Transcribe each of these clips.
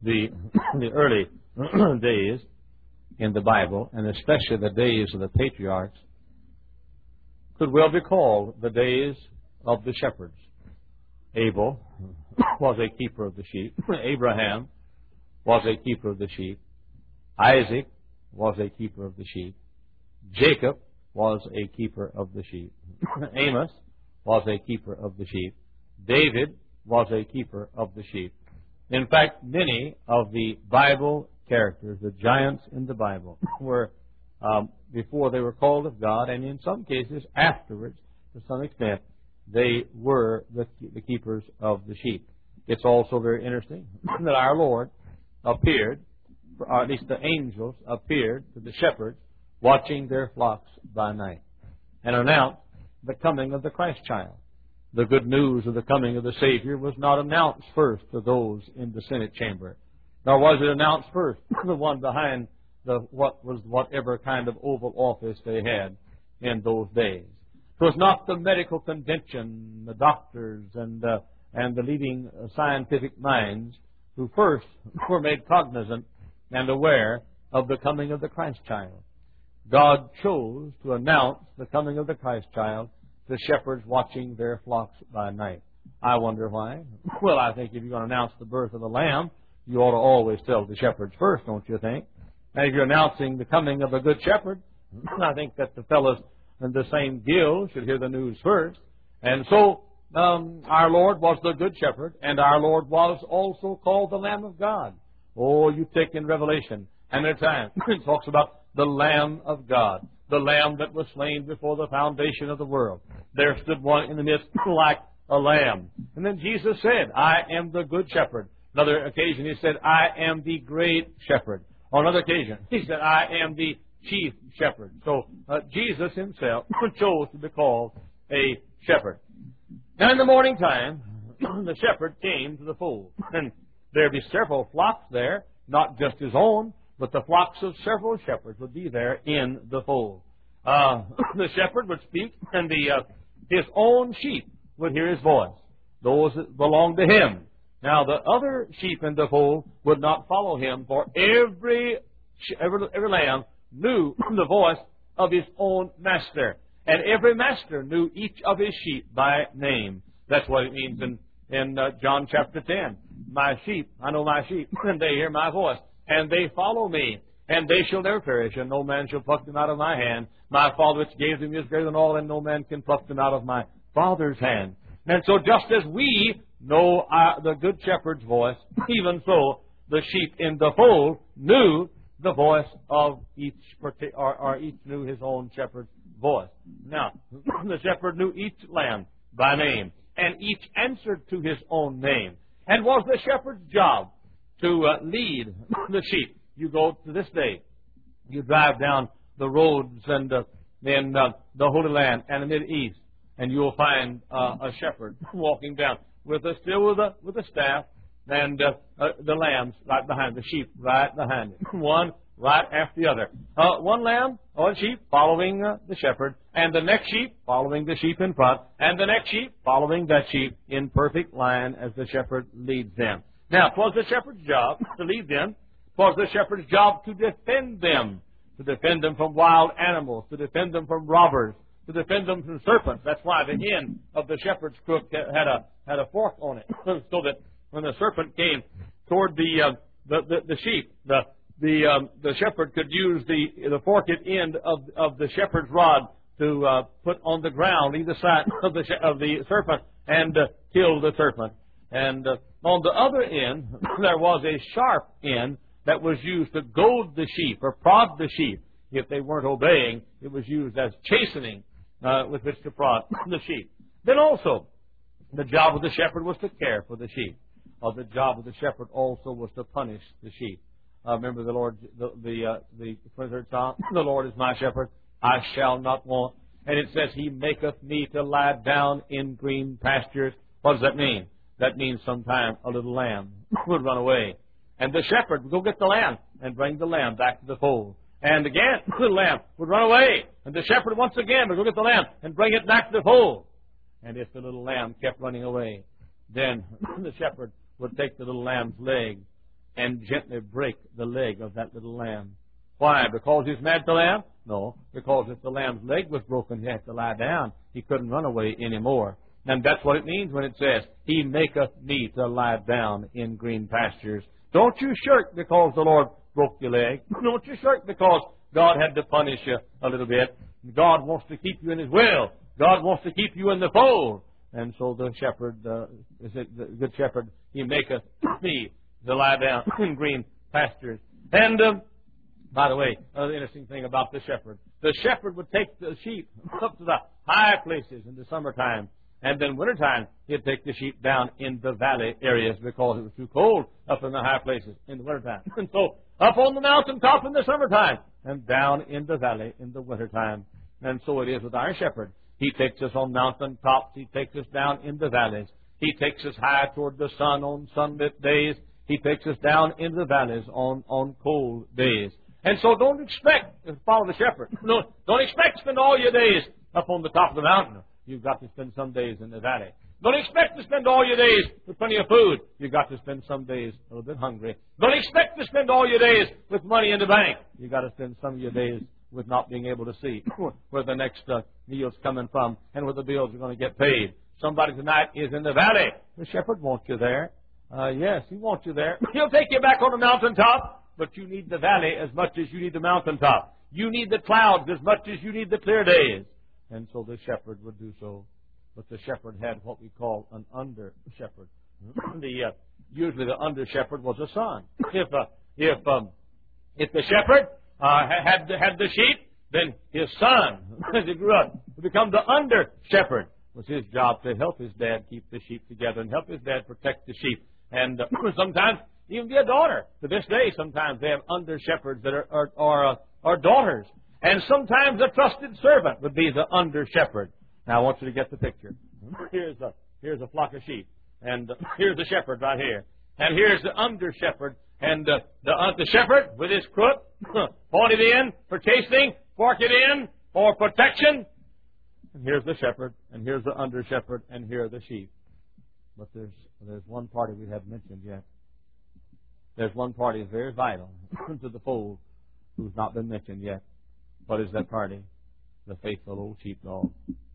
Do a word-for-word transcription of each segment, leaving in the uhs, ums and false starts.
The, the early days in the Bible, and especially the days of the patriarchs, could well be called the days of the shepherds. Abel was a keeper of the sheep. Abraham was a keeper of the sheep. Isaac was a keeper of the sheep. Jacob was a keeper of the sheep. Amos was a keeper of the sheep. David was a keeper of the sheep. In fact, many of the Bible characters, the giants in the Bible, were, um, before they were called of God, and in some cases afterwards, to some extent, they were the, the keepers of the sheep. It's also very interesting that our Lord appeared, or at least the angels appeared to the shepherds watching their flocks by night, and announced the coming of the Christ child. The good news of the coming of the Savior was not announced first to those in the Senate chamber, nor was it announced first to the one behind the what was whatever kind of Oval Office they had in those days. It was not the medical convention, the doctors, and uh, and the leading uh, scientific minds who first were made cognizant and aware of the coming of the Christ child. God chose to announce the coming of the Christ child to shepherds watching their flocks by night. I wonder why. Well, I think if you're going to announce the birth of the Lamb, you ought to always tell the shepherds first, don't you think? And if you're announcing the coming of a good shepherd, I think that the fellows in the same guild should hear the news first. And so um, our Lord was the good shepherd, and our Lord was also called the Lamb of God. Oh, you take in Revelation, and at times it talks about the Lamb of God, the Lamb that was slain before the foundation of the world. There stood one in the midst like a lamb. And then Jesus said, I am the good shepherd. Another occasion he said, I am the great shepherd. On another occasion he said, I am the chief shepherd. So uh, Jesus himself chose to be called a shepherd. Now in the morning time, the shepherd came to the fold. And there be several flocks there, not just his own, but the flocks of several shepherds would be there in the fold. Uh, the shepherd would speak, and the uh, his own sheep would hear his voice, those that belonged to him. Now, the other sheep in the fold would not follow him, for every, every, every lamb knew the voice of his own master, and every master knew each of his sheep by name. That's what it means in, in uh, John chapter ten. My sheep, I know my sheep, and they hear my voice. And they follow me, and they shall never perish, and no man shall pluck them out of my hand. My Father which gave them is greater than all, and no man can pluck them out of my Father's hand. And so just as we know our, the good shepherd's voice, even so the sheep in the fold knew the voice of each, or, or each knew his own shepherd's voice. Now, the shepherd knew each lamb by name, and each answered to his own name. And was the shepherd's job to uh, lead the sheep. You go to this day, you drive down the roads and uh, in uh, the Holy Land and the Middle East, and you'll find uh, a shepherd walking down with a still with a with a staff, and uh, uh, the lambs right behind the sheep, right behind it, one right after the other. Uh, one lamb or sheep following uh, the shepherd, and the next sheep following the sheep in front, and the next sheep following that sheep in perfect line as the shepherd leads them. Now, it was the shepherd's job to lead them. It was the shepherd's job to defend them, to defend them from wild animals, to defend them from robbers, to defend them from serpents. That's why the end of the shepherd's crook had a had a fork on it, so that when the serpent came toward the uh, the, the the sheep, the the um, the shepherd could use the the forked end of of the shepherd's rod to uh, put on the ground either side of the of the serpent and uh, kill the serpent. And uh, on the other end, there was a sharp end that was used to goad the sheep or prod the sheep. If they weren't obeying, it was used as chastening uh, with which to prod the sheep. Then also, the job of the shepherd was to care for the sheep. Uh, the job of the shepherd also was to punish the sheep. Uh, remember the Lord, the the, uh, the twenty-third Psalm, the Lord is my shepherd, I shall not want. And it says, He maketh me to lie down in green pastures. What does that mean? That means sometime a little lamb would run away. And the shepherd would go get the lamb and bring the lamb back to the fold. And again, the little lamb would run away. And the shepherd once again would go get the lamb and bring it back to the fold. And if the little lamb kept running away, then the shepherd would take the little lamb's leg and gently break the leg of that little lamb. Why? Because he's mad at the lamb? No, because if the lamb's leg was broken, he had to lie down. He couldn't run away anymore. And that's what it means when it says, He maketh me to lie down in green pastures. Don't you shirk because the Lord broke your leg. Don't you shirk because God had to punish you a little bit. God wants to keep you in His will. God wants to keep you in the fold. And so the shepherd, uh, is it the good shepherd, He maketh me to lie down in green pastures. And, um, by the way, another interesting thing about the shepherd. The shepherd would take the sheep up to the high places in the summertime. And then wintertime, he'd take the sheep down in the valley areas because it was too cold up in the high places in the wintertime. And so up on the mountaintop in the summertime and down in the valley in the wintertime. And so it is with our shepherd. He takes us on mountaintops. He takes us down in the valleys. He takes us high toward the sun on sunlit days. He takes us down in the valleys on, on cold days. And so don't expect to follow the shepherd. No, don't expect to spend all your days up on the top of the mountain. You've got to spend some days in the valley. Don't expect to spend all your days with plenty of food. You've got to spend some days a little bit hungry. Don't expect to spend all your days with money in the bank. You've got to spend some of your days with not being able to see where the next uh, meal's coming from and where the bills are going to get paid. Somebody tonight is in the valley. The shepherd wants you there. Uh, yes, he wants you there. He'll take you back on the mountaintop. But you need the valley as much as you need the mountaintop. You need the clouds as much as you need the clear days. And so the shepherd would do so. But the shepherd had what we call an under-shepherd. the, uh, usually the under-shepherd was a son. If, uh, if, um, if the shepherd uh, had, had the sheep, then his son, as he grew up, would become the under-shepherd. It was his job to help his dad keep the sheep together and help his dad protect the sheep. And uh, sometimes even be a daughter. To this day, sometimes they have under-shepherds that are, are, are, uh, are daughters. And sometimes a trusted servant would be the under-shepherd. Now, I want you to get the picture. Here's a, here's a flock of sheep. And uh, here's the shepherd right here. And here's the under-shepherd. And uh, the, uh, the shepherd with his crook pointed in for chasing, forked in for protection. And here's the shepherd. And here's the under-shepherd. And here are the sheep. But there's, there's one party we haven't mentioned yet. There's one party that's very vital to the fold who's not been mentioned yet. What is that party? The faithful old sheepdog.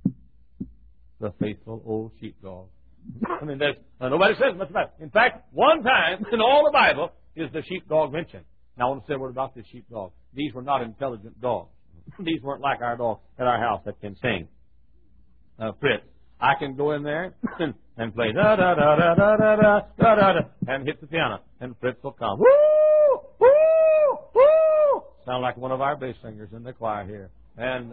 The faithful old sheepdog. I mean, there's, uh, nobody says much about it. In fact, one time in all the Bible is the sheepdog mentioned. Now, I want to say a word about this sheepdog. These were not intelligent dogs. These weren't like our dog at our house that can sing. Uh, Fritz. I can go in there and, and play da da da da da da da da da da and hit the piano, and Fritz will come. Woo, woo, woo. Sound like one of our bass singers in the choir here. And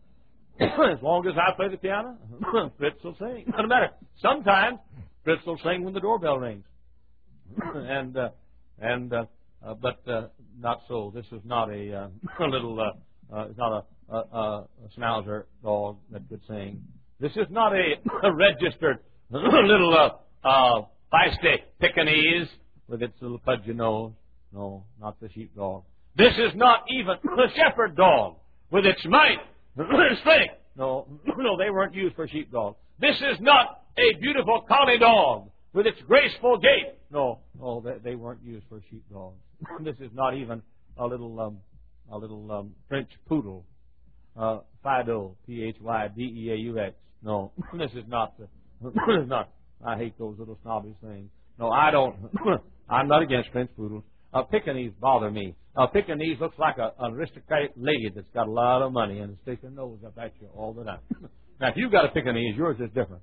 as long as I play the piano, Fritz will sing. Doesn't matter. Sometimes Fritz will sing when the doorbell rings. and uh, and uh, uh, but uh, not so. This is not a, uh, a little. Uh, uh, it's not a, a, a schnauzer dog that could sing. This is not a, a registered little uh, uh, feisty Pekingese with its little pudgy nose. No, not the sheepdog. This is not even the shepherd dog with its might and strength. No, no, they weren't used for sheepdogs. This is not a beautiful collie dog with its graceful gait. No, no, they, they weren't used for sheepdogs. This is not even a little um, a little um, French poodle, uh, Fido, P H Y D E A U X. No, this is not. The, this is not. I hate those little snobbish things. No, I don't. I'm not against French poodles. A Pekingese bother me. A Pekingese looks like a, an aristocratic lady that's got a lot of money and sticks her nose up at you all the time. Now, if you've got a Pekingese, yours is different.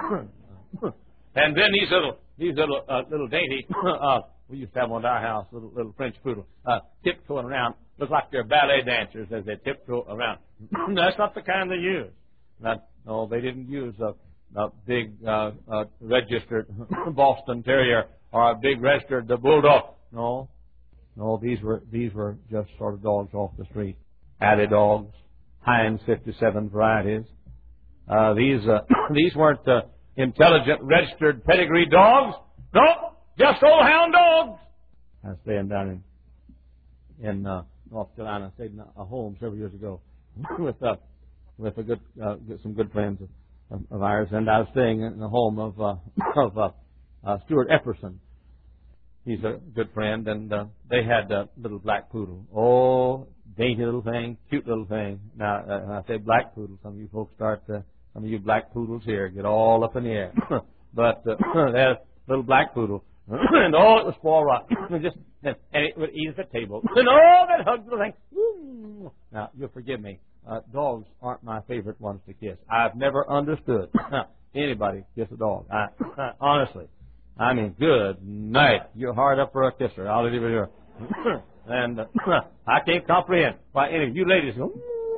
And then these little, these little, uh, little dainty. Uh, we used to have one at our house, little, little French poodle, uh, tiptoeing around. Look like they're ballet dancers as they tiptoe around. That's not the kind they use. Not, no, they didn't use a, a big uh, uh, registered Boston Terrier or a big registered the bulldog. No, no, these were these were just sort of dogs off the street. Alley dogs, Heinz fifty-seven varieties. Uh, these uh, these weren't uh, intelligent registered pedigree dogs. No, just old hound dogs. I was staying down in in uh, North Carolina. I stayed in a home several years ago with uh, with a good uh, some good friends of, of ours, and I was staying in the home of uh, of uh, uh, Stuart Epperson. he's a good friend, and uh, they had a little black poodle. Oh, dainty little thing, cute little thing. Now, uh, when I say black poodle, some of you folks start, uh, some of you black poodles here get all up in the air. But uh, they had a little black poodle, and oh, it was spoiled rotten. Just and it would eat at the table, and oh, that hugged the thing. Now, you'll forgive me. Uh, dogs aren't my favorite ones to kiss. I've never understood anybody kiss a dog. I, I, honestly, I mean, good night. You're hard up for a kisser. I'll leave it here. And uh, I can't comprehend why any of you ladies go,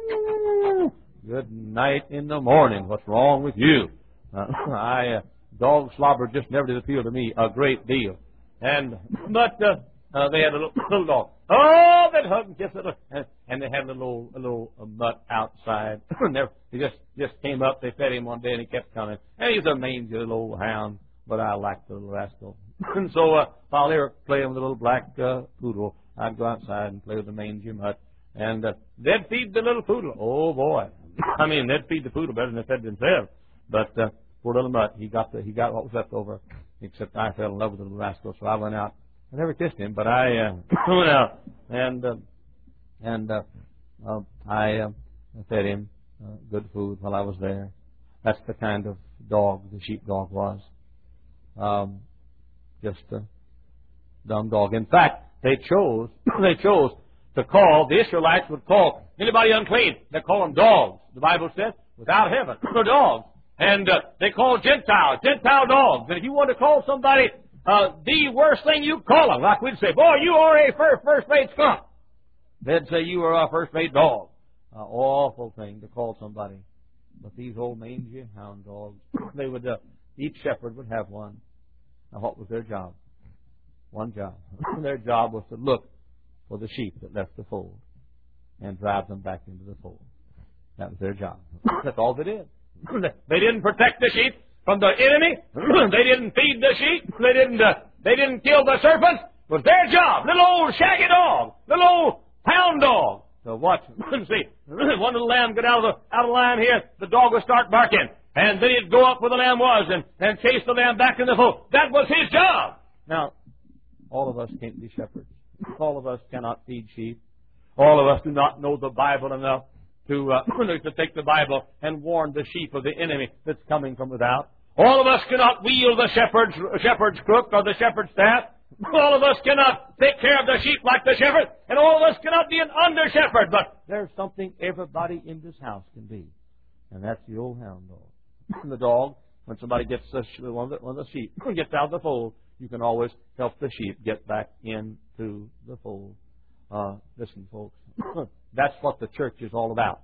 good night in the morning. What's wrong with you? Uh, I uh, dog slobber just never did appeal to me a great deal. And but uh, uh, they had a little, little dog. Oh, that hug and kiss it, and, and they had a little a little uh, mutt outside. He just just came up. They fed him one day, and he kept coming. And he's a mangy little old hound, but I liked the little rascal. And so uh, while they were playing with the little black uh, poodle, I'd go outside and play with the mangy mutt, and uh, they'd feed the little poodle. Oh boy, I mean they'd feed the poodle better than they fed themselves. But uh, poor little mutt, he got the he got what was left over. Except I fell in love with the little rascal, so I went out. I never kissed him, but I uh, went out and uh, and uh, uh, I uh, fed him uh, good food while I was there. That's the kind of dog the sheepdog was. Um, just a dumb dog. In fact, they chose they chose to call the Israelites would call anybody unclean. They call them dogs. The Bible says without heaven, they're dogs. And uh, they call Gentiles, Gentile dogs. And if you want to call somebody uh, the worst thing you call them, like we'd say, boy, you are a first, first-rate skunk. They'd say you are a first-rate dog. Uh, awful thing to call somebody. But these old mangy hound dogs, they would, uh, each shepherd would have one. Now, what was their job? One job. Their job was to look for the sheep that left the fold and drive them back into the fold. That was their job. That's all they did. They didn't protect the sheep from the enemy. They didn't feed the sheep. They didn't. Uh, they didn't kill the serpents. It was their job. Little old shaggy dog, little old hound dog. So watch. See, one little lamb get out of the out of the line here. The dog would start barking, and then he'd go up where the lamb was and and chase the lamb back in the fold. That was his job. Now, all of us can't be shepherds. All of us cannot feed sheep. All of us do not know the Bible enough to uh, to take the Bible and warn the sheep of the enemy that's coming from without. All of us cannot wield the shepherd's, shepherd's crook or the shepherd's staff. All of us cannot take care of the sheep like the shepherd. And all of us cannot be an under-shepherd. But there's something everybody in this house can be. And that's the old hound dog. The dog, when somebody gets the, one, of the, one of the sheep, gets out of the fold, you can always help the sheep get back into the fold. Uh, listen, folks. That's what the church is all about.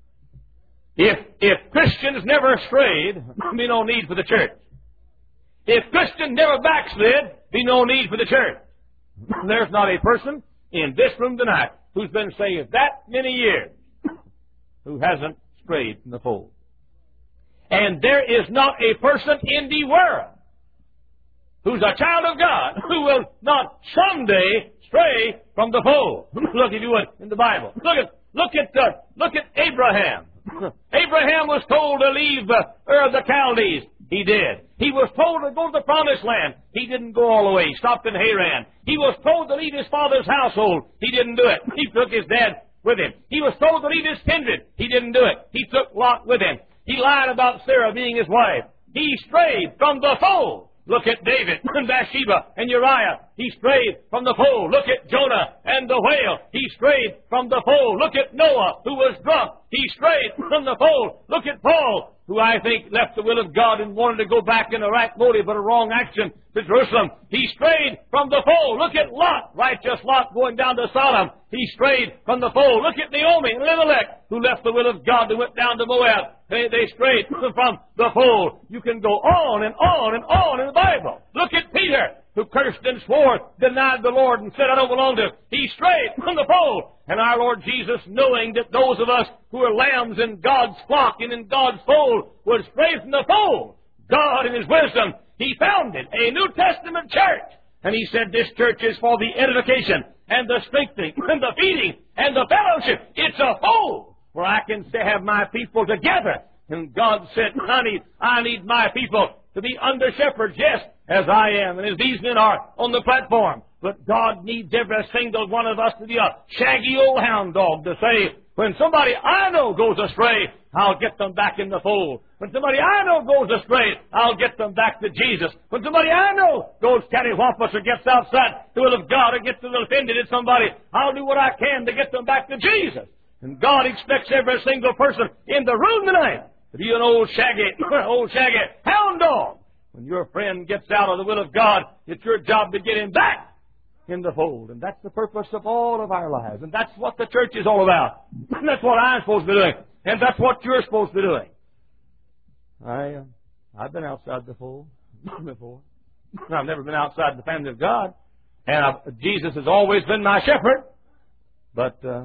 If if Christians never strayed, be no need for the church. If Christians never backslid, be no need for the church. There's not a person in this room tonight who's been saved that many years who hasn't strayed from the fold. And there is not a person in the world who's a child of God who will not someday stray from the fold. Look, if you would, in the Bible. Look at look at uh, look at Abraham. Abraham was told to leave uh, Ur of the Chaldees. He did. He was told to go to the Promised Land. He didn't go all the way. He stopped in Haran. He was told to leave his father's household. He didn't do it. He took his dad with him. He was told to leave his kindred. He didn't do it. He took Lot with him. He lied about Sarah being his wife. He strayed from the fold. Look at David and Bathsheba and Uriah. He strayed from the fold. Look at Jonah and the whale. He strayed from the fold. Look at Noah, who was drunk. He strayed from the fold. Look at Paul, who I think left the will of God and wanted to go back in a right motive but a wrong action to Jerusalem. He strayed from the fold. Look at Lot, righteous Lot going down to Sodom. He strayed from the fold. Look at Naomi and Elimelech, who left the will of God and went down to Moab. They, they strayed from the fold. You can go on and on and on in the Bible. Look at Peter, who cursed and swore, denied the Lord, and said, I don't belong to him. He strayed from the fold. And our Lord Jesus, knowing that those of us who are lambs in God's flock and in God's fold would stray from the fold, God in His wisdom, He founded a New Testament church. And He said this church is for the edification and the strengthening and the feeding and the fellowship. It's a fold where I can say, have my people together. And God said, I need, I need my people to be under shepherds, yes, as I am and as these men are on the platform. But God needs every single one of us to be a shaggy old hound dog to say, when somebody I know goes astray, I'll get them back in the fold. When somebody I know goes astray, I'll get them back to Jesus. When somebody I know goes cattywampus or gets outside the will of God or gets a little offended at somebody, I'll do what I can to get them back to Jesus. And God expects every single person in the room tonight to be an old shaggy, old shaggy hound dog. When your friend gets out of the will of God, it's your job to get him back in the fold. And that's the purpose of all of our lives. And that's what the church is all about. And that's what I'm supposed to be doing. And that's what you're supposed to be doing. I, uh, I've been outside the fold before. I've never been outside the family of God. And I've, Jesus has always been my shepherd. But uh,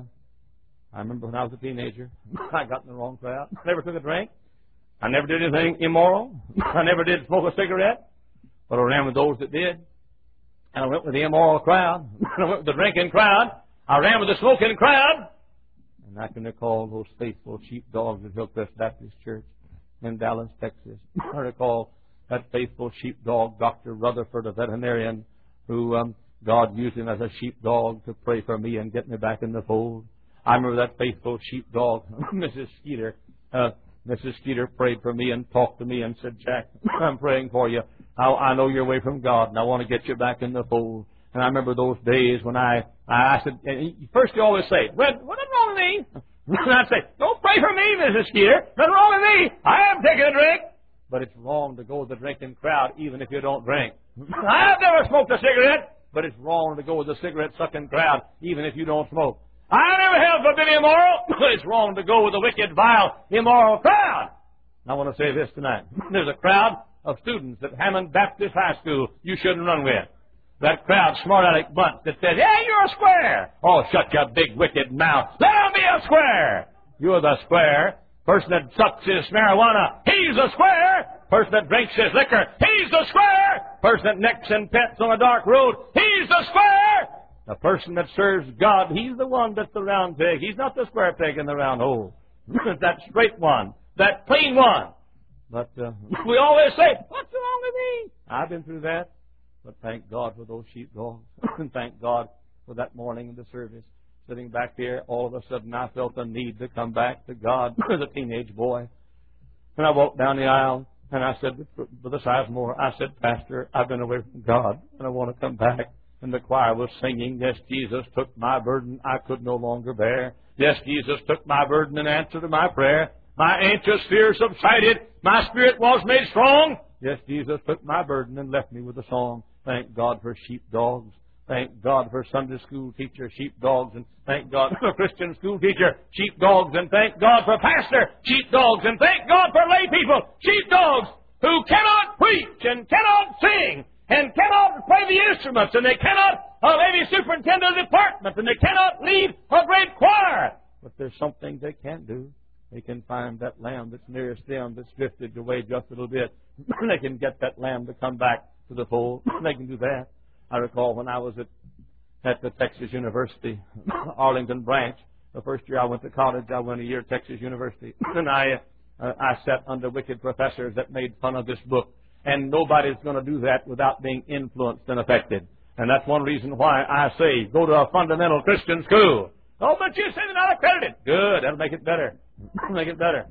I remember when I was a teenager, I got in the wrong crowd. I never took a drink. I never did anything immoral. I never did smoke a cigarette. But I ran with those that did. And I went with the immoral crowd. I went with the drinking crowd. I ran with the smoking crowd. And I can recall those faithful sheepdogs at Hillcrest Baptist Church in Dallas, Texas. I recall that faithful sheepdog, Doctor Rutherford, a veterinarian, who um, God used him as a sheepdog to pray for me and get me back in the fold. I remember that faithful sheepdog, Missus Skeeter. Uh, Missus Skeeter prayed for me and talked to me and said, Jack, I'm praying for you. I, I know you're away from God, and I want to get you back in the fold. And I remember those days when I, I said, first you always say, well, what's wrong with me? And I'd say, don't pray for me, Missus Skeeter. Nothing wrong with me. I am taking a drink. But it's wrong to go with the drinking crowd even if you don't drink. I've never smoked a cigarette, but it's wrong to go with the cigarette-sucking crowd even if you don't smoke. I never held for being immoral, but it's wrong to go with the wicked, vile, immoral crowd. I want to say this tonight. There's a crowd of students at Hammond Baptist High School you shouldn't run with. That crowd, smart-aleck bunch that says, yeah, you're a square. Oh, shut your big, wicked mouth. Let him be a square. You're the square. Person that sucks his marijuana, he's a square. Person that drinks his liquor, he's the square. Person that necks and pets on a dark road, he's the square. The person that serves God, he's the one that's the round peg. He's not the square peg in the round hole. That straight one, that clean one. But uh, we always say, what's wrong with me? I've been through that. But thank God for those sheepdogs. And thank God for that morning in the service. Sitting back here, all of a sudden I felt the need to come back to God as a teenage boy. And I walked down the aisle, and I said, Brother Sizemore, I said, Pastor, I've been away from God, and I want to come back. And the choir was singing, yes, Jesus took my burden I could no longer bear. Yes, Jesus took my burden in answer to my prayer. My anxious fear subsided. My spirit was made strong. Yes, Jesus took my burden and left me with a song. Thank God for sheepdogs. Thank God for Sunday school teacher sheepdogs. And thank God for Christian school teacher sheepdogs. And thank God for pastor sheepdogs. And thank God for lay people sheepdogs who cannot preach and cannot sing and cannot play the instruments, and they cannot uh, maybe superintend a department, and they cannot lead a great choir. But there's something they can do. They can find that lamb that's nearest them that's drifted away just a little bit. They can get that lamb to come back to the fold. They can do that. I recall when I was at, at the Texas University, Arlington branch, the first year I went to college, I went a year at Texas University, and I, uh, I sat under wicked professors that made fun of this book. And nobody's going to do that without being influenced and affected. And that's one reason why I say go to a fundamental Christian school. Oh, but you say they're not accredited. Good. That'll make it better. Make it better.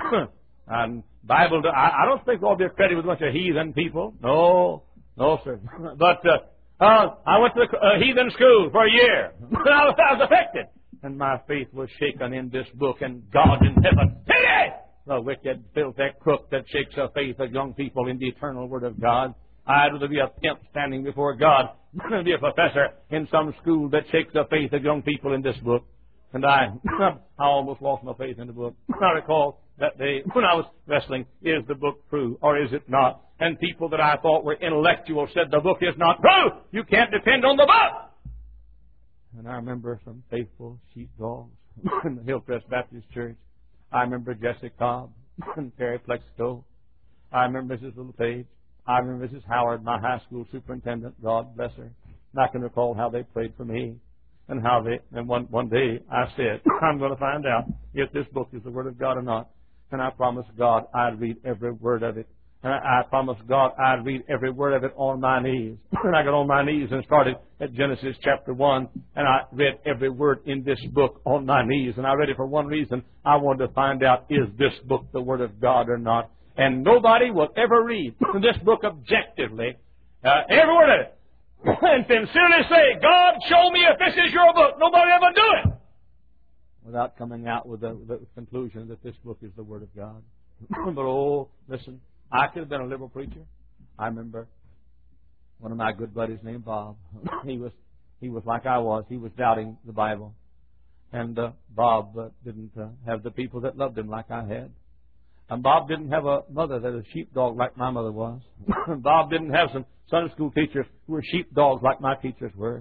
And Bible, I, I don't think they'll be accredited with a bunch of heathen people. No. No, sir. But uh, uh, I went to the uh, heathen school for a year. I was, I was affected. And my faith was shaken in this book. And God in heaven, hey! The wicked, filthy crook that shakes the faith of young people in the eternal Word of God. I'd rather be a pimp standing before God than be a professor in some school that shakes the faith of young people in this book. And I, I almost lost my faith in the book. I recall that day when I was wrestling, is the book true or is it not? And people that I thought were intellectual said the book is not true. You can't depend on the book. And I remember some faithful sheepdogs in the Hillcrest Baptist Church. I remember Jesse Cobb and Terry Plexico. I remember Missus Little Page. I remember Missus Howard, my high school superintendent. God bless her. And I can recall how they prayed for me and how they, and one, one day I said, I'm going to find out if this book is the Word of God or not. And I promised God I'd read every word of it. And I, I promised God I'd read every word of it on my knees. And I got on my knees and started at Genesis chapter one, and I read every word in this book on my knees. And I read it for one reason. I wanted to find out, is this book the Word of God or not? And nobody will ever read this book objectively, uh, every word of it, and sincerely say, God, show me if this is your book. Nobody ever do it without coming out with the, the conclusion that this book is the Word of God. But oh, listen, I could have been a liberal preacher. I remember one of my good buddies named Bob. He was he was like I was. He was doubting the Bible. And uh, Bob uh, didn't uh, have the people that loved him like I had. And Bob didn't have a mother that was a sheepdog like my mother was. Bob didn't have some Sunday school teachers who were sheepdogs like my teachers were.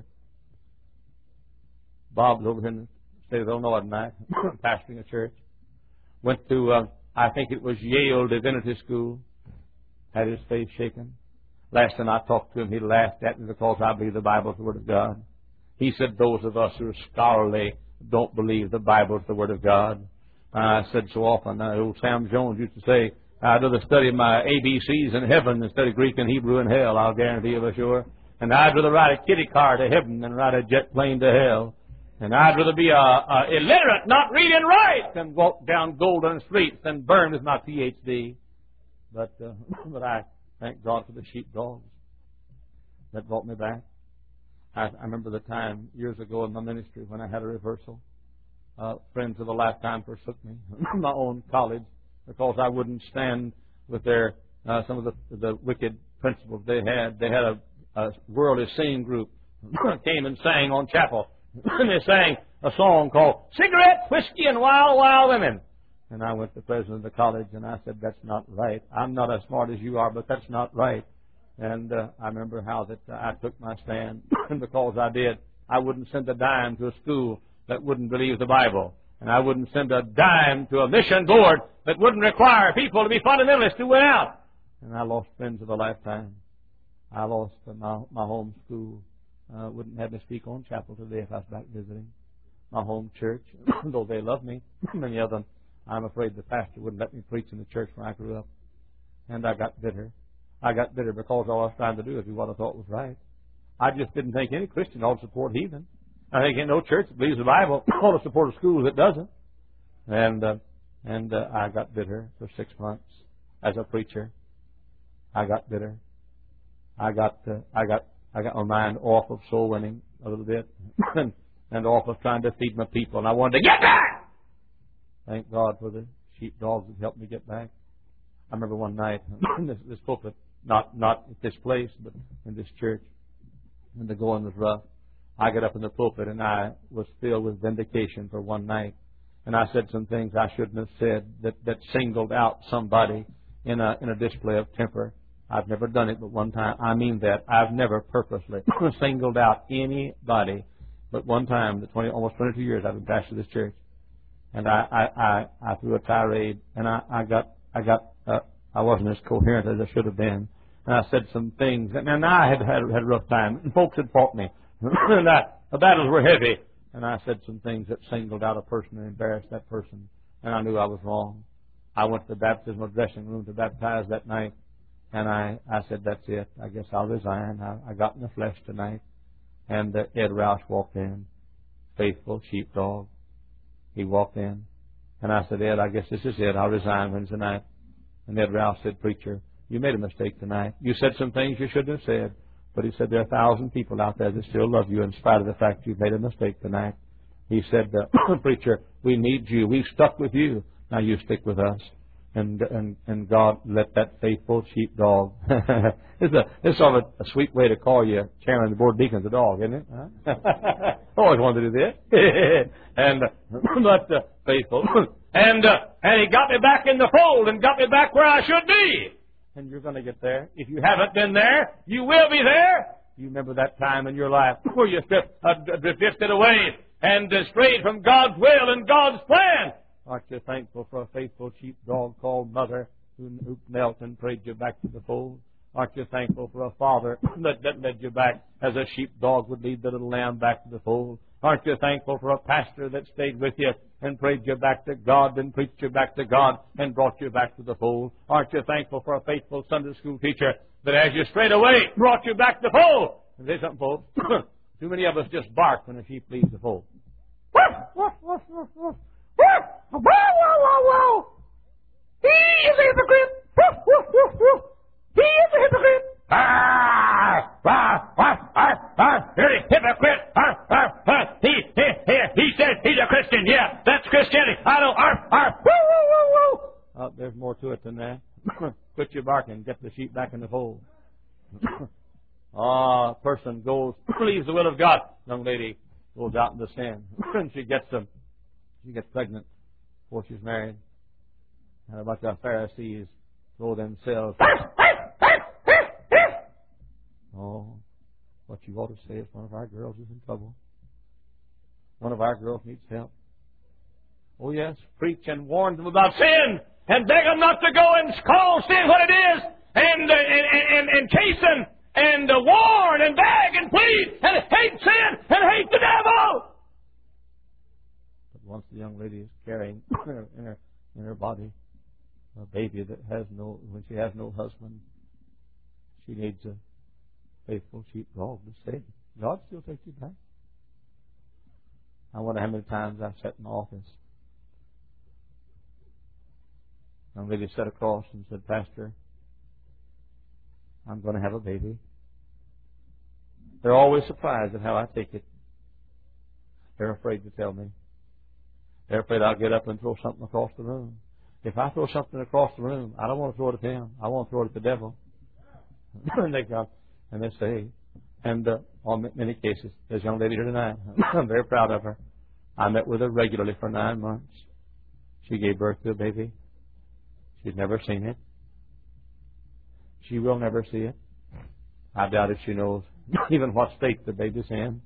Bob was over in the state of Illinois tonight, pastoring a church. Went to, uh, I think it was Yale Divinity School. Had his face shaken. Last time I talked to him, he laughed at me because I believe the Bible is the Word of God. He said, those of us who are scholarly don't believe the Bible is the Word of God. I said so often, uh, old Sam Jones used to say, I'd rather study my A B Cs in heaven than study Greek and Hebrew in hell, I'll guarantee you for sure. And I'd rather ride a kiddie car to heaven than ride a jet plane to hell. And I'd rather be a, a illiterate, not read and write, than walk down golden streets than burn with my P H D. But, uh, but I thank God for the sheepdogs that brought me back. I, I remember the time years ago in my ministry when I had a reversal. Uh, friends of a lifetime forsook me, my own college, because I wouldn't stand with their uh, some of the, the wicked principles they had. They had a, a worldly singing group came and sang on chapel. And they sang a song called Cigarette, Whiskey, and Wild, Wild Women. And I went to the president of the college, and I said, that's not right. I'm not as smart as you are, but that's not right. And uh, I remember how that uh, I took my stand, and because I did, I wouldn't send a dime to a school that wouldn't believe the Bible. And I wouldn't send a dime to a mission board that wouldn't require people to be fundamentalists who went out. And I lost friends of a lifetime. I lost uh, my, my home school. Uh, wouldn't have me speak on chapel today if I was back visiting. My home church, though they love me, many of them, I'm afraid the pastor wouldn't let me preach in the church where I grew up. And I got bitter. I got bitter because all I was trying to do is do what I thought was right. I just didn't think any Christian ought to support heathen. I think ain't no church that believes the Bible ought to support a school that doesn't. And uh, and uh, I got bitter for six months as a preacher. I got bitter. I got uh, I got I got my mind off of soul winning a little bit, and, and off of trying to feed my people. And I wanted to get back. Thank God for the sheepdogs that helped me get back. I remember one night in this, this pulpit, not not at this place, but in this church, and the going was rough. I got up in the pulpit and I was filled with vindication for one night. And I said some things I shouldn't have said that, that singled out somebody in a in a display of temper. I've never done it but one time. I mean that. I've never purposely singled out anybody but one time, the twenty almost twenty-two years I've been pastor of this church. And I, I, I, I threw a tirade, and I, I got I got uh, I wasn't as coherent as I should have been. And I said some things, and, and I had had, had a rough time, and folks had fought me. And I, the battles were heavy, and I said some things that singled out a person and embarrassed that person, and I knew I was wrong. I went to the baptismal dressing room to baptize that night, and I, I said, that's it. I guess I'll resign. I, I got in the flesh tonight. And uh, Ed Roush walked in, faithful sheepdog. He walked in, and I said, Ed, I guess this is it. I'll resign Wednesday night. And Ed Roush said, preacher, you made a mistake tonight. You said some things you shouldn't have said. But he said, there are a thousand people out there that still love you in spite of the fact you've made a mistake tonight. He said, uh, preacher, we need you. We've stuck with you. Now you stick with us. And and, and God let that faithful sheepdog. it's, a, it's sort of a, a sweet way to call you chairman of the board of deacons a dog, isn't it? Huh? Always wanted to do this. and uh, But uh, faithful. and, uh, and he got me back in the fold and got me back where I should be. And you're going to get there. If you haven't been there, you will be there. You remember that time in your life where you uh, drifted away and uh, strayed from God's will and God's plan. Aren't you thankful for a faithful sheepdog called Mother who, who knelt and prayed you back to the fold? Aren't you thankful for a father that, that led you back as a sheepdog would lead the little lamb back to the fold? Aren't you thankful for a pastor that stayed with you and prayed you back to God and preached you back to God and brought you back to the fold? Aren't you thankful for a faithful Sunday school teacher that as you strayed away brought you back to the fold? And say something, folks. Too many of us just bark when a sheep leaves the fold. He is a hypocrite. He is a hypocrite. Ah, ah, ah, ah, ah, you're a hypocrite. Ah, ah, ah. He, he, he, he says he's a Christian. Yeah, that's Christianity. I know. Arf, arf. Woo, woo, woo, woo. Oh, there's more to it than that. Quit your barking. Get the sheep back in the fold. Ah, a person goes, leaves the will of God. Young lady goes out into sin. And she gets them. She gets pregnant before she's married. And a bunch of Pharisees throw themselves. Oh, what you ought to say is one of our girls is in trouble. One of our girls needs help. Oh, yes, preach and warn them about sin and beg them not to go and call sin what it is and, uh, and, and, and chasten and uh, warn and beg and plead and hate sin and hate the devil. But once the young lady is carrying in her, in her, in her body a baby that has no, when she has no husband, she needs a faithful sheepdog to say, God still takes you back. I wonder how many times I've sat in the office. Young lady sat across and said, Pastor, I'm going to have a baby. They're always surprised at how I take it. They're afraid to tell me. They're afraid I'll get up and throw something across the room. If I throw something across the room, I don't want to throw it at them. I want to throw it at the devil. And they come and they say, and uh, on many cases, there's a young lady here tonight. I'm very proud of her. I met with her regularly for nine months. She gave birth to a baby. She's never seen it. She will never see it. I doubt if she knows even what state the baby's in.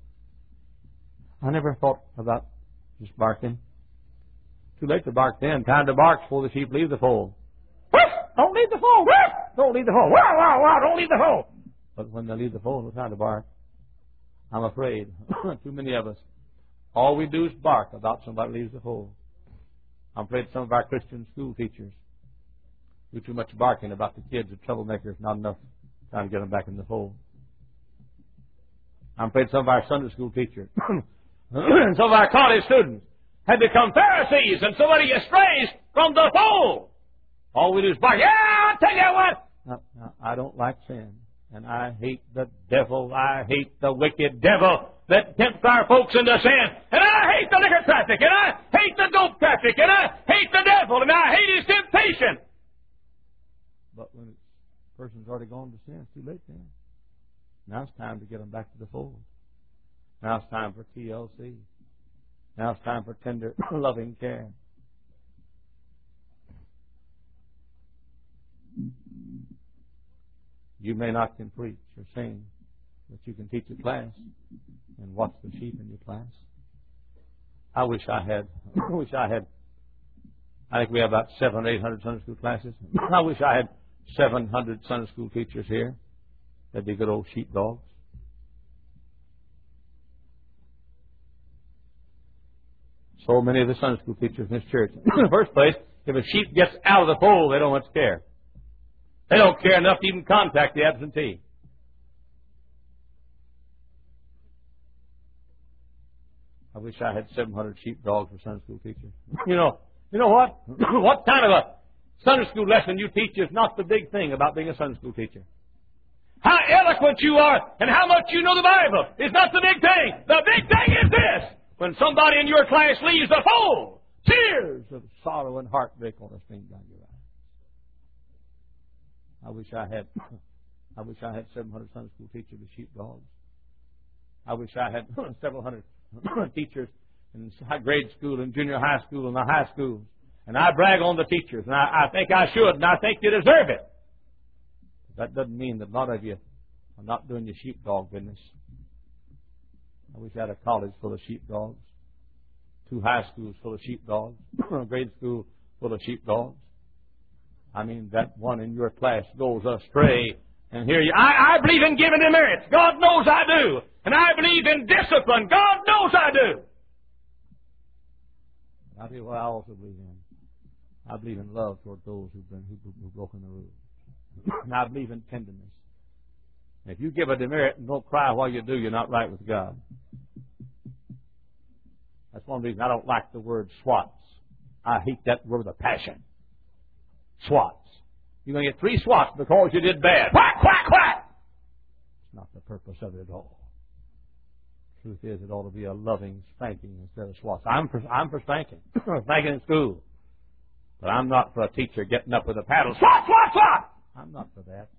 I never thought about just barking. Too late to bark then. Time to bark before the sheep leave the fold. Don't leave the fold. Don't leave the fold. Wow, wow, wow, don't leave the fold. But when they leave the fold, it's time to bark. I'm afraid. Too many of us. All we do is bark about somebody leaves the fold. I'm afraid some of our Christian school teachers do too much barking about the kids, the troublemakers, not enough trying to get them back in the fold. I'm afraid some of our Sunday school teachers and some of our college students have become Pharisees and somebody strays from the fold. All we do is bark. Yeah, I'll tell you what. No, no, I don't like sin. And I hate the devil. I hate the wicked devil that tempts our folks into sin. And I hate the liquor traffic. And I hate the dope traffic. And I hate the devil. And I hate his temptation. But when a person's already gone to sin, it's too late then. Now it's time to get them back to the fold. Now it's time for T L C. Now it's time for tender, loving care. You may not can preach or sing, but you can teach a class and watch the sheep in your class. I wish I had, I wish I had, I think we have about seven or eight hundred Sunday school classes. I wish I had seven hundred Sunday school teachers here. They'd be good old sheepdogs. So many of the Sunday school teachers in this church. In the first place, if a sheep gets out of the fold, they don't much care. They don't care enough to even contact the absentee. I wish I had seven hundred sheepdogs for Sunday school teachers. You know, you know what? What kind of a Sunday school lesson you teach is not the big thing about being a Sunday school teacher. How eloquent you are and how much you know the Bible is not the big thing. The big thing is this. When somebody in your class leaves the fold, tears of sorrow and heartbreak on the stream down your eyes. I wish I had, I wish I had seven hundred Sunday school teachers with sheepdogs. I wish I had several hundred teachers in grade school and junior high school and the high schools. And I brag on the teachers, and I, I think I should, and I think you deserve it. That doesn't mean that a lot of you are not doing your sheepdog business. I wish I had a college full of sheepdogs, two high schools full of sheepdogs, a grade school full of sheepdogs. I mean, that one in your class goes astray. And here you, I, I believe in giving demerits. God knows I do. And I believe in discipline. God knows knows I do. I'll tell you what I also believe in. I believe in love toward those who've been who've, who've broken the rules. And I believe in tenderness. And if you give a demerit and don't cry while you do, you're not right with God. That's one reason I don't like the word swats. I hate that word with a passion. Swats. You're going to get three swats because you did bad. Quack, quack, quack! It's not the purpose of it at all. Truth is, it ought to be a loving spanking instead of swats. I'm for, I'm for spanking. Spanking in school. But I'm not for a teacher getting up with a paddle. Swat, swat, swat! I'm not for that.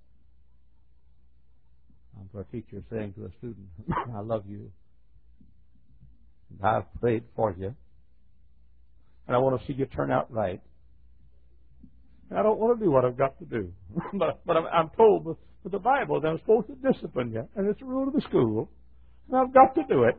I'm for a teacher saying to a student, I love you. And I've prayed for you. And I want to see you turn out right. And I don't want to do what I've got to do. but but I'm, I'm told with, with the Bible that I'm supposed to discipline you. And it's a rule of the school. And I've got to do it.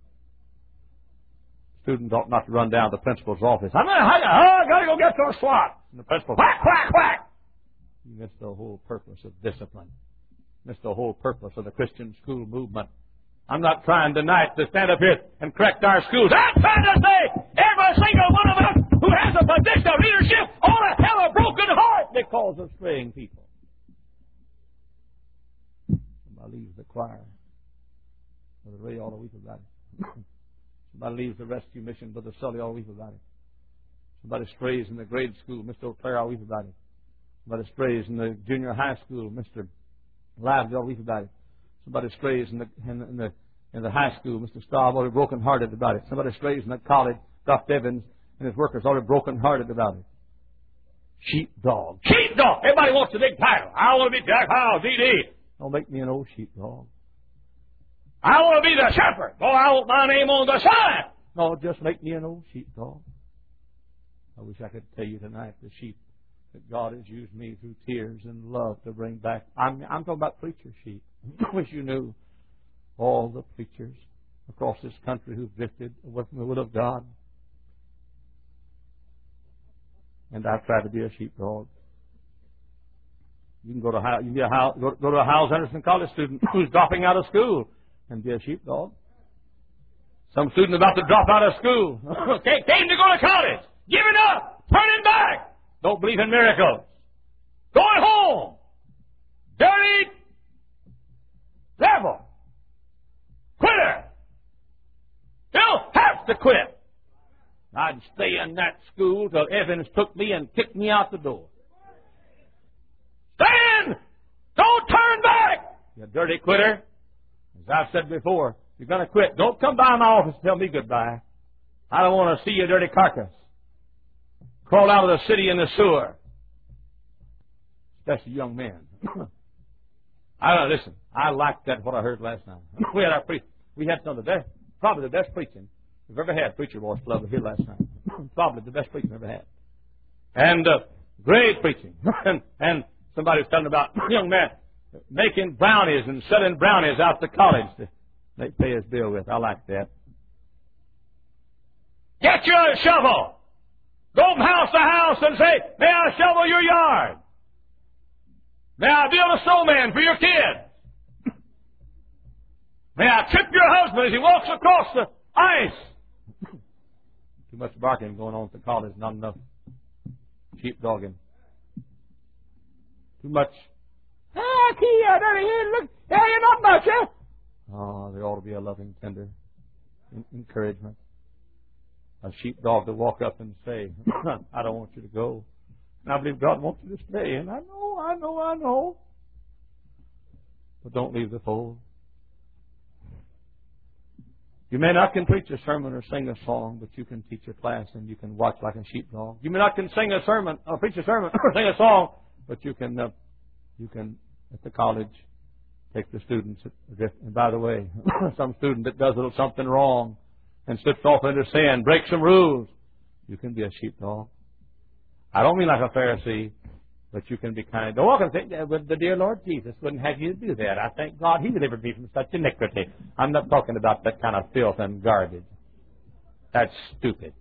Students ought not to run down to the principal's office. I'm going to hug you. Oh, I got to go get those SWAT. And the principal, whack, whack, whack. You missed the whole purpose of discipline. Missed the whole purpose of the Christian school movement. I'm not trying tonight to stand up here and correct our schools. I'm trying to say every single one of us who has a position of leadership ought to have a broken heart because of straying people. Somebody leaves the choir. Brother Ray ought to weep about it. Somebody leaves the rescue mission. Brother Sully ought to weep about it. Somebody strays in the grade school. Mister O'Clair ought to weep about it. Somebody strays in the junior high school. Mister Lively ought to weep about it. Somebody strays in the in the in the, in the high school. Mister Staub ought to be broken-hearted about it. Somebody strays in the college. Doctor Evans and his workers ought to be broken-hearted about it. Sheepdog. Sheepdog! Everybody wants a big title. I want to be Jack Howell, D D. Don't make me an old sheepdog. I want to be the shepherd. Oh, I want my name on the sign. No, just make me an old sheepdog. I wish I could tell you tonight the sheep that God has used me through tears and love to bring back. I'm, I'm talking about preacher sheep. I wish you knew all the preachers across this country who've drifted away from the will of God. And I've tried to be a sheepdog. You can go to you can be a Howell, go, go to a Howells Anderson College student who's dropping out of school and be a sheepdog. Some student about to drop out of school came to go to college, giving up, turning back, don't believe in miracles, going home, dirty, devil, quitter. You'll have to quit. I'd stay in that school till Evans took me and kicked me out the door. Stand! Don't turn back! You dirty quitter. As I've said before, you're going to quit. Don't come by my office and tell me goodbye. I don't want to see your dirty carcass crawl out of the city in the sewer. Especially young men. I don't know, listen, I liked that, what I heard last night. We had our pre- we had some of the best, probably the best preaching we've ever had. Preacher Boys Club here last night. Probably the best preaching we've ever had. And uh, great preaching. and, and somebody was telling about young man making brownies and selling brownies out to college to make pay his bill with. I like that. Get your shovel. Go from house to house and say, may I shovel your yard? May I build a snowman for your kids? May I trip your husband as he walks across the ice? Too much barking going on at the college, not enough sheepdogging. Too much. Ah, Kia, dirty head, look. Yeah, you're not much, eh? Oh, there ought to be a loving, tender encouragement. A sheepdog to walk up and say, I don't want you to go. And I believe God wants you to stay. And I know, I know, I know. But don't leave the fold. You may not can preach a sermon or sing a song, but you can teach a class and you can watch like a sheepdog. You may not can sing a sermon or preach a sermon or sing a song, but you can, uh, you can at the college take the students. And by the way, some student that does a little something wrong and slips off into sin, breaks some rules, you can be a sheepdog. I don't mean like a Pharisee, but you can be kind. Don't walk and think that the dear Lord Jesus wouldn't have you do that. I thank God He delivered me from such iniquity. I'm not talking about that kind of filth and garbage. That's stupid.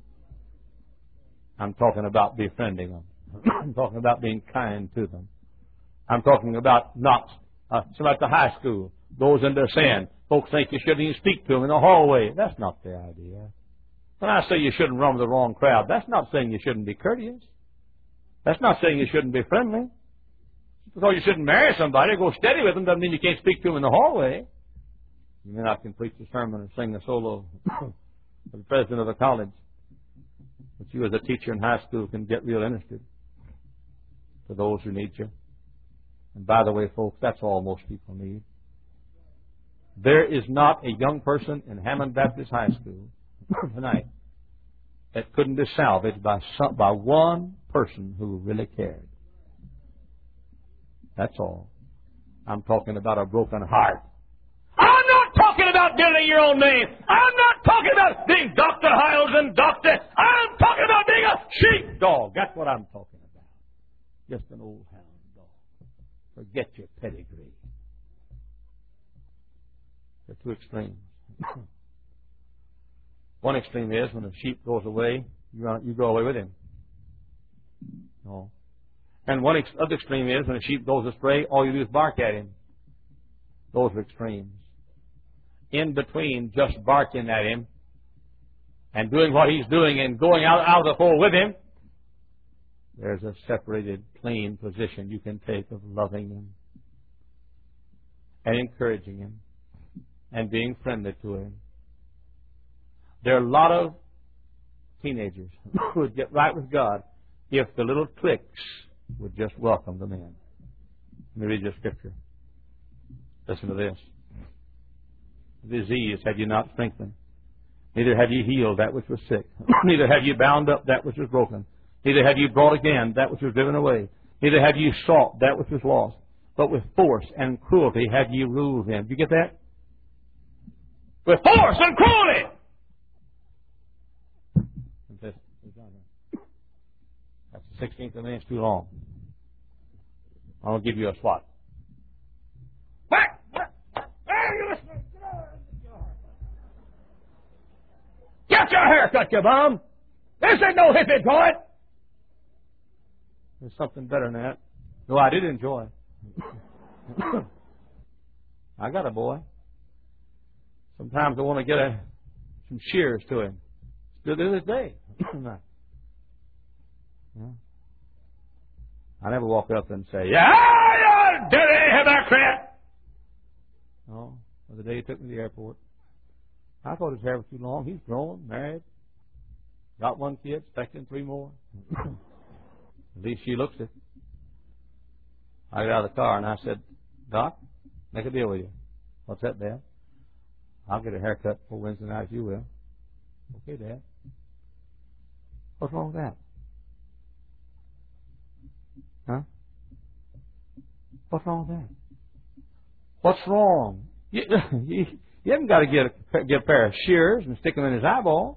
I'm talking about befriending them. I'm talking about being kind to them. I'm talking about not uh, somebody at the high school goes into sin, Folks think you shouldn't even speak to them in the hallway. That's not the idea. When I say you shouldn't run with the wrong crowd, that's not saying you shouldn't be courteous. That's not saying you shouldn't be friendly. Because you shouldn't marry somebody, go steady with them, doesn't mean you can't speak to them in the hallway. You may not can preach a sermon and sing a solo for the president of the college. But you as a teacher in high school can get real interested for those who need you. And by the way, folks, that's all most people need. There is not a young person in Hammond Baptist High School tonight that couldn't be salvaged by some, by one person who really cared. That's all. I'm talking about a broken heart. I'm not talking about building your own name. I'm not talking about being Doctor Hiles and Doctor. I'm talking about being a sheepdog. That's what I'm talking about. Just an old hound dog. Forget your pedigree. There are two extremes. One extreme is when a sheep goes away, you, run, you go away with him. No. And one ex- other extreme is when a sheep goes astray, all you do is bark at him. Those are extremes. In between just barking at him and doing what he's doing and going out, out of the fold with him, there's a separated, clean position you can take of loving him and encouraging him and being friendly to him. There are a lot of teenagers who would get right with God if the little cliques would just welcome them in. Let me read you a scripture. Listen to this. Disease have you not strengthened, neither have you healed that which was sick, neither have you bound up that which was broken, neither have you brought again that which was driven away, neither have you sought that which was lost, but with force and cruelty have you ruled them. Do you get that? With force and cruelty! That's the sixteenth of a minute, too long. I'll give you a swat. Whack! Whack! Hey, you listen! Get your hair cut, you bum! This ain't no hippie joint! There's something better than that. No, I did enjoy. I got a boy. Sometimes I want to get a, some shears to him. Still to this day. Yeah. I never walk up and say, yeah, you dirty hypocrite! No, well, the day he took me to the airport, I thought his hair was too long. He's grown, married, got one kid, expecting three more. At least she looks it. I got out of the car and I said, Doc, make a deal with you. What's that, Dad? I'll get a haircut for Wednesday night if you will. Okay, Dad. What's wrong with that? Huh? What's wrong with that? What's wrong? You, you, you haven't got to get a, get a pair of shears and stick them in his eyeball.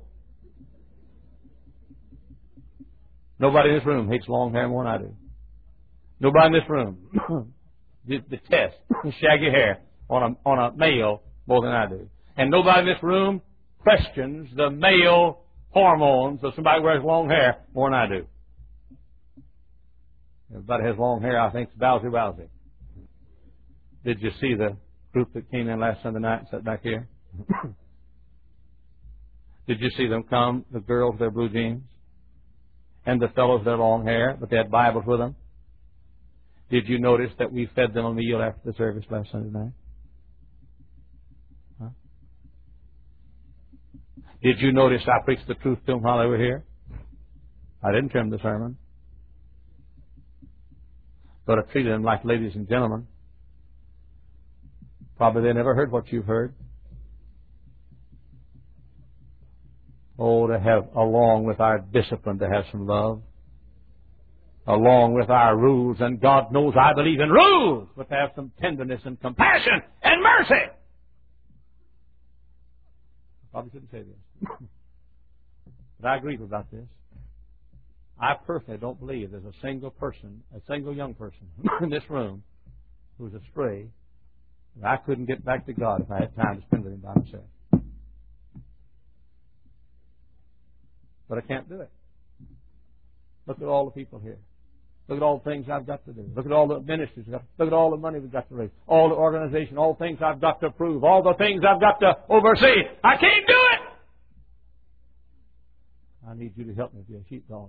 Nobody in this room hates long hair more than I do. Nobody in this room detests shaggy hair on a, on a male more than I do. And nobody in this room questions the male hormones of somebody who wears long hair more than I do. Everybody has long hair, I think, it's bowsy wowsy. Did you see the group that came in last Sunday night and sat back here? Did you see them come, the girls with their blue jeans? And the fellows with their long hair, but they had Bibles with them? Did you notice that we fed them a meal after the service last Sunday night? Huh? Did you notice I preached the truth to them while they were here? I didn't trim the sermon. But I treated them like ladies and gentlemen. Probably they never heard what you've heard. Oh, to have, along with our discipline, to have some love. Along with our rules, and God knows I believe in rules, but to have some tenderness and compassion and mercy. I probably shouldn't say this. But I agree about this. I personally don't believe there's a single person, a single young person in this room who's astray that I couldn't get back to God if I had time to spend with him by myself. But I can't do it. Look at all the people here. Look at all the things I've got to do. Look at all the ministries. Look at all the money we've got to raise. All the organization. All the things I've got to approve. All the things I've got to oversee. I can't do it. I need you to help me be a sheepdog.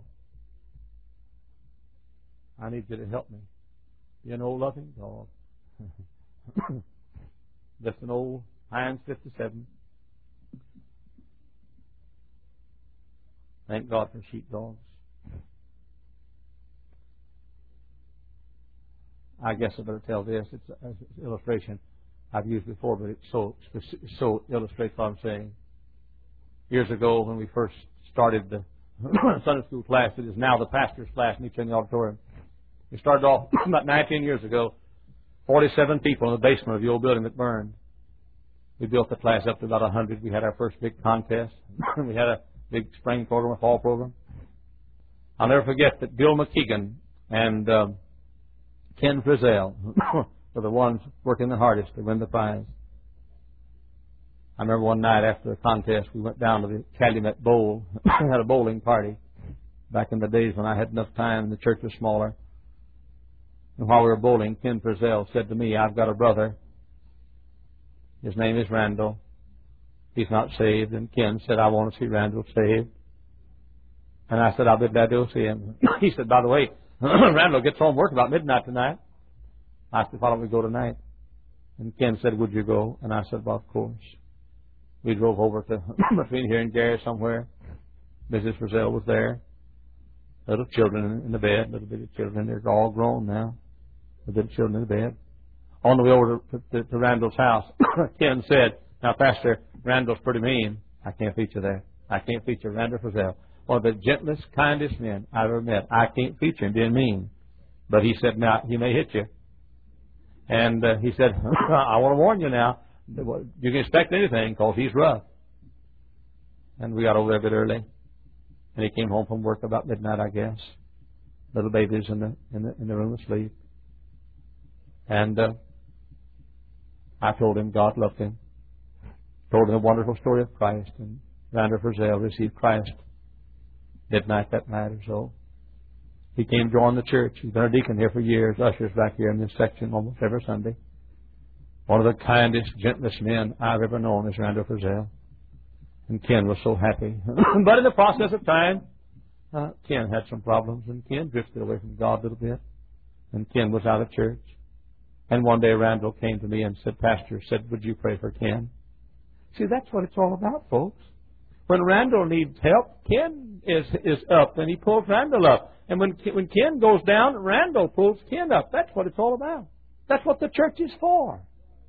I need you to help me be an old loving dog. Just an old Heinz fifty-seven. Thank God for sheepdogs. I guess I better tell this. It's an illustration I've used before, but it so so illustrates what I'm saying. Years ago, when we first started the Sunday school class, it is now the pastor's class meets in the auditorium. We started off about nineteen years ago. forty-seven people in the basement of the old building that burned. We built the class up to about one hundred. We had our first big contest. We had a big spring program, a fall program. I'll never forget that Bill McKeegan and um, Ken Frizzell were the ones working the hardest to win the prize. I remember one night after the contest, we went down to the Calumet Bowl. Had a bowling party back in the days when I had enough time and the church was smaller. And while we were bowling, Ken Frizzell said to me, I've got a brother. His name is Randall. He's not saved. And Ken said, I want to see Randall saved. And I said, I'll be glad to see him. He said, by the way, Randall gets home work about midnight tonight. I said, why don't we go tonight? And Ken said, would you go? And I said, well, of course. We drove over to between here and Gary somewhere. Missus Frizzell was there. Little children in the bed, little bitty children. They're all grown now. The little children in the bed. On the way over to, to, to Randall's house, Ken said, now, Pastor, Randall's pretty mean. I can't feature there. I can't feature Randall Frizzell. One of the gentlest, kindest men I've ever met. I can't feature him being mean. But he said, now, he may hit you. And uh, he said, I want to warn you now. You can expect anything because he's rough. And we got over there a bit early. And he came home from work about midnight, I guess. Little babies in the in the, in the room asleep. And uh, I told him God loved him. Told him a wonderful story of Christ. And Randall Frizzell received Christ midnight that night or so. He came to join the church. He's been a deacon here for years. Ushers back here in this section almost every Sunday. One of the kindest, gentlest men I've ever known is Randall Frizzell. And Ken was so happy. But in the process of time, uh, Ken had some problems, and Ken drifted away from God a little bit. And Ken was out of church. And one day Randall came to me and said, Pastor, said, would you pray for Ken? See, that's what it's all about, folks. When Randall needs help, Ken is is up, and he pulls Randall up. And when when Ken goes down, Randall pulls Ken up. That's what it's all about. That's what the church is for.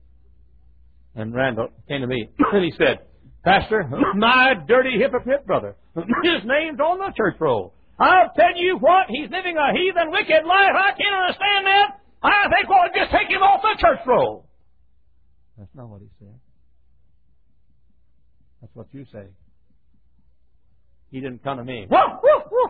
And Randall came to me, and he said, Pastor, my dirty hypocrite brother, his name's on the church roll. I'll tell you what, he's living a heathen, wicked life. I can't understand that. I think we'll just take him off the church roll. That's not what he said. That's what you say. He didn't come to me. No,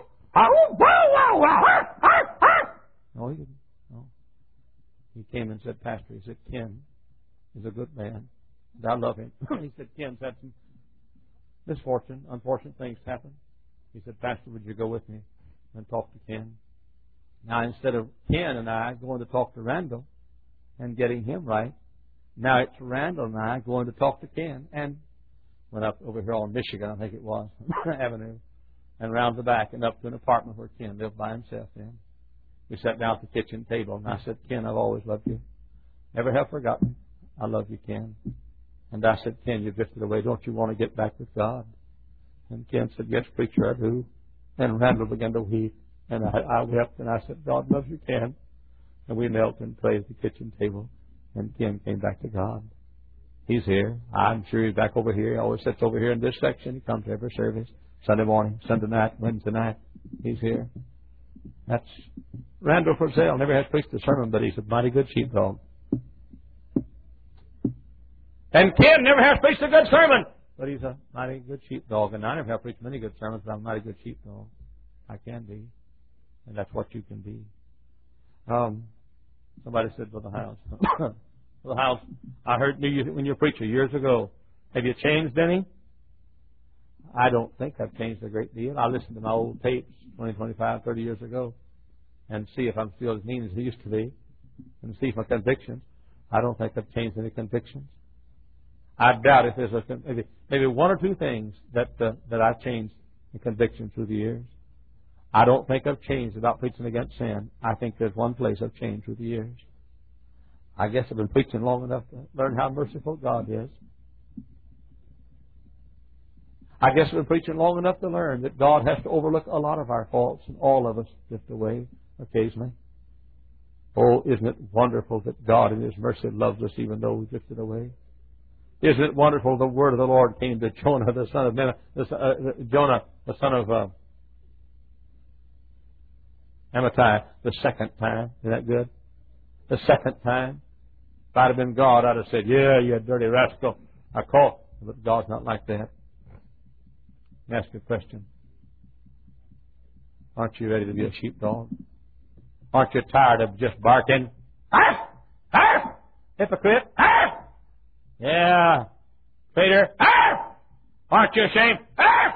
he didn't. No. He came and said, Pastor, he said, Ken is a good man, and I love him. He said, Ken's had some misfortune, unfortunate things happen. He said, Pastor, would you go with me and talk to Ken? Now, instead of Ken and I going to talk to Randall and getting him right, now it's Randall and I going to talk to Ken. And went up over here on Michigan, I think it was, Avenue, and round the back and up to an apartment where Ken lived by himself then. We sat down at the kitchen table, and I said, Ken, I've always loved you. Never have forgotten. I love you, Ken. And I said, Ken, you drifted away. Don't you want to get back with God? And Ken said, yes, preacher, I do. And Randall began to weep. And I, I wept, and I said, God loves you, Ken. And we knelt and prayed at the kitchen table. And Ken came back to God. He's here. I'm sure he's back over here. He always sits over here in this section. He comes to every service. Sunday morning, Sunday night, Wednesday night. He's here. That's Randall Frizzell. Never has preached a sermon, but he's a mighty good sheepdog. And Ken never has preached a good sermon, but he's a mighty good sheepdog. And I never have preached many good sermons, but I'm a mighty good sheepdog. I can be. And that's what you can be. Um, somebody said, for the house. For the house. I heard you when you were a preacher years ago. Have you changed any? I don't think I've changed a great deal. I listened to my old tapes twenty, twenty-five, thirty years ago. and see if I'm still as mean as I used to be, and see if my convictions. I don't think I've changed any convictions. I doubt if there's a, maybe, maybe one or two things that uh, that I've changed in conviction through the years. I don't think I've changed about preaching against sin. I think there's one place I've changed through the years. I guess I've been preaching long enough to learn how merciful God is. I guess I've been preaching long enough to learn that God has to overlook a lot of our faults, and all of us drift away occasionally. Oh, isn't it wonderful that God in His mercy loves us even though we drifted away? Isn't it wonderful the word of the Lord came to Jonah, the son of Men, uh, Jonah, the son of uh, Amittai, the second time. Isn't that good? The second time. If I'd have been God, I'd have said, yeah, you dirty rascal. I caught. But God's not like that. Let me ask you a question. Aren't you ready to be a sheepdog? Aren't you tired of just barking? Arf! Arf! Hypocrite! Arf! Yeah. Traitor! Arf! Aren't you ashamed? Arf!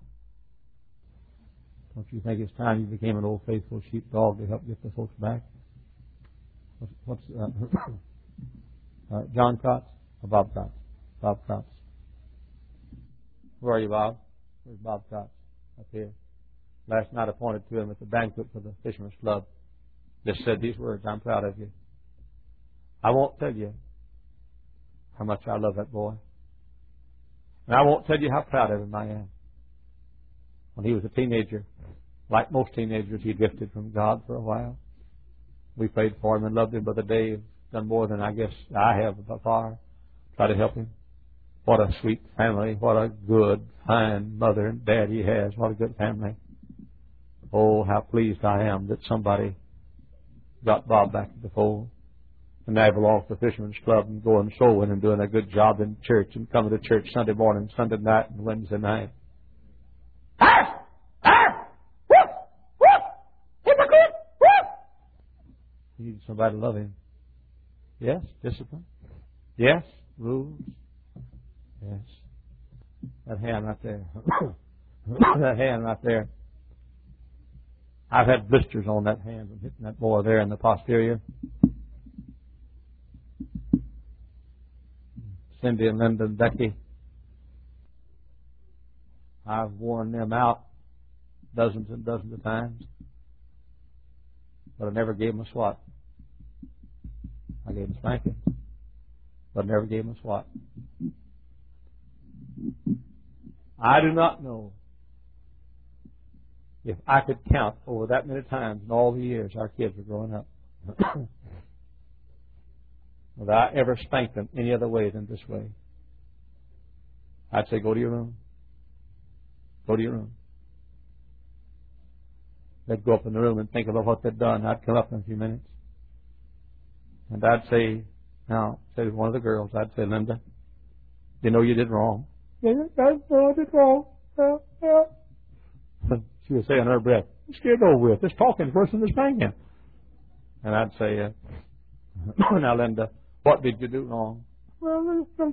Don't you think it's time you became an old faithful sheepdog to help get the folks back? What's, what's uh, uh, John Cox or Bob Cox? Bob Cox. Where are you, Bob? Where's Bob Cox? Up here. Last night I pointed to him at the banquet for the Fisherman's Club. Just said these words, I'm proud of you. I won't tell you how much I love that boy. And I won't tell you how proud of him I am. When he was a teenager, like most teenagers, he drifted from God for a while. We prayed for him and loved him, Brother Dave. Done more than I guess I have by far. Try to help him. What a sweet family. What a good, fine mother and dad he has. What a good family. Oh, how pleased I am that somebody got Bob back to the fold. And now he belongs to the Fisherman's Club and going soul winning and doing a good job in church and coming to church Sunday morning, Sunday night, and Wednesday night. Arf! Arf! Whoop! Whoop! Hypocrite! Whoop! He needs somebody to love him. Yes, discipline. Yes, rules. Yes. That hand right there. That hand right there. I've had blisters on that hand from hitting that boy there in the posterior. Cindy and Linda and Becky. I've worn them out dozens and dozens of times. But I never gave them a swat. I gave them spanking. But I never gave them a swat. I do not know if I could count over that many times in all the years our kids were growing up whether I ever spanked them any other way than this way. I'd say, go to your room. Go to your room. They'd go up in the room and think about what they'd done. I'd come up in a few minutes. And I'd say, now, say to one of the girls, I'd say, Linda, you know you did wrong. Yeah, I know I did wrong. Yeah, yeah. She would say under her breath, let's get it over with. This talking's worse than this banging. And I'd say, uh, now, Linda, what did you do wrong? Well, I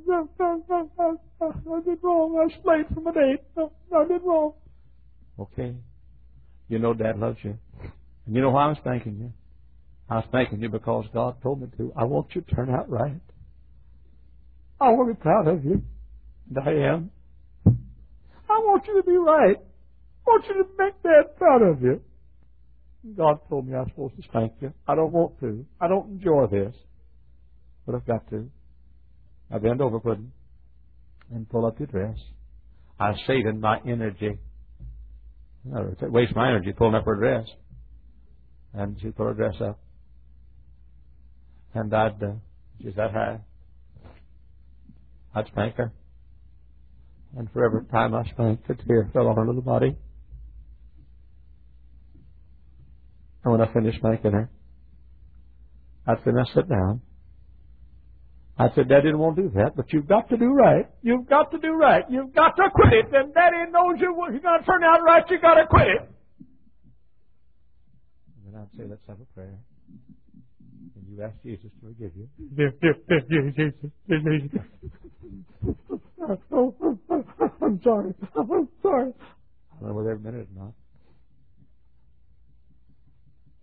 did wrong. I was late for my date. I did wrong. Okay. You know Dad loves you. And you know why I'm spanking you? I was spanking you because God told me to. I want you to turn out right. I want to be proud of you. And I am. I want you to be right. I want you to make Dad proud of you. God told me I was supposed to spank you. I don't want to. I don't enjoy this. But I've got to. I bend over, Puddin', and pull up your dress. I save in my energy. I waste my energy pulling up her dress. And she put her dress up. And I'd, uh, she's that high. I'd spank her. And for every time I spanked, a tear fell on her little body. And when I finished spanking her, I'd say, now sit down. I said, Dad didn't want to do that, but you've got to do right. You've got to do right. You've got to quit it. And Daddy knows you, you're going to turn out right. You've got to quit it. And then I'd say, let's have a prayer. And you ask Jesus to forgive you. I'm sorry. I'm sorry. I don't know whether every minute or not.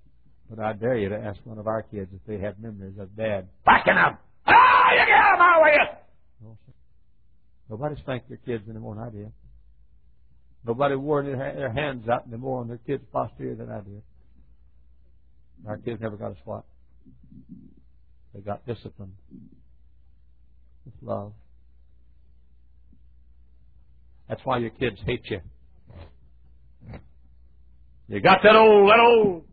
But I dare you to ask one of our kids if they have memories of Dad whacking them. Ah, you get out of my way! No, sir. Nobody spanked their kids any more than I did. Nobody wore their, their hands out any more on their kids' posterior than I did. Our kids never got a swat. They got discipline with love. That's why your kids hate you. You got that old, that old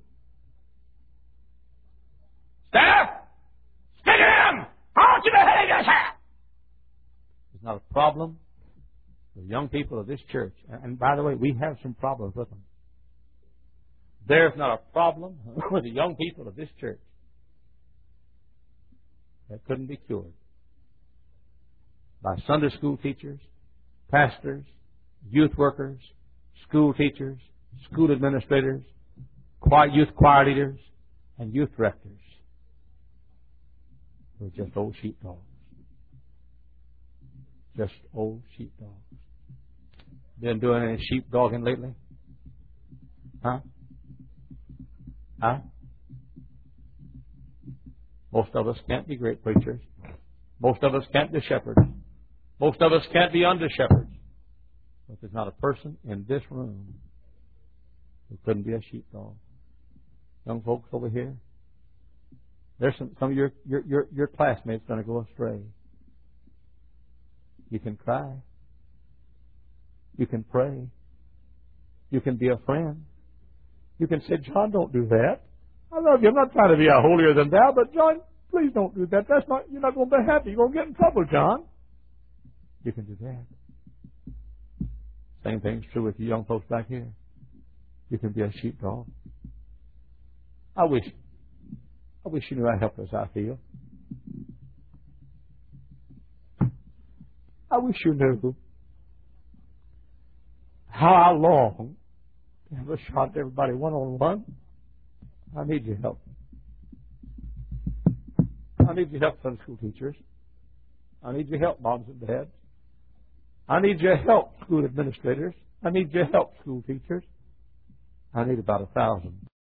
staff? Stick it in! I want you to behave yourself! It's not a problem with young people of this church. And by the way, we have some problems with them. There's not a problem with the young people of this church that couldn't be cured by Sunday school teachers, pastors, youth workers, school teachers, school administrators, choir, youth choir leaders, and youth directors. They're just old sheepdogs. Just old sheepdogs. Been doing any sheepdogging lately? Huh? Huh? Most of us can't be great preachers. Most of us can't be shepherds. Most of us can't be under shepherds. But there's not a person in this room who couldn't be a sheepdog. Young folks over here, there's some, some of your, your, your, your classmates going to go astray. You can cry. You can pray. You can be a friend. You can say, John, don't do that. I love you. I'm not trying to be a holier than thou, but John, please don't do that. That's not. You're not going to be happy. You're going to get in trouble, John. You can do that. Same thing's true with you young folks back here. You can be a sheepdog. I wish, I wish you knew how helpless I feel. I wish you knew how I long to have a shot at everybody one on one. I need your help. I need your help, Sunday school teachers. I need your help, moms and dads. I need your help, school administrators. I need your help, school teachers. I need about a thousand.